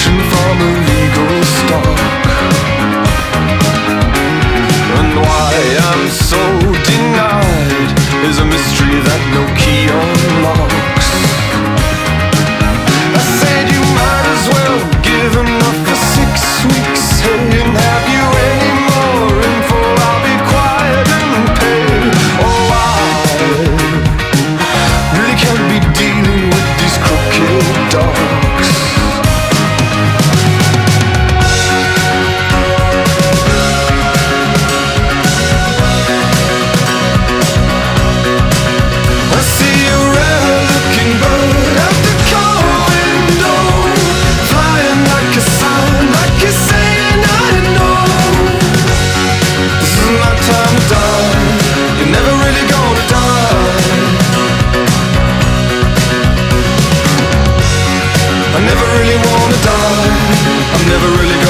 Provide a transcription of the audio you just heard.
protection from a legal stock. And why I'm so denied is a mystery that no key unlocks. I said you might as well give enough for 6 weeks. Hey, and have you any more info? I'll be quiet and pay. Oh, I really can't be dealing with these crooked dogs. I see a rare-looking bird out the car window, flying like a sign, like you're saying I know. This is my time to die. You're never really gonna die. I never really wanna die. I'm never really gonna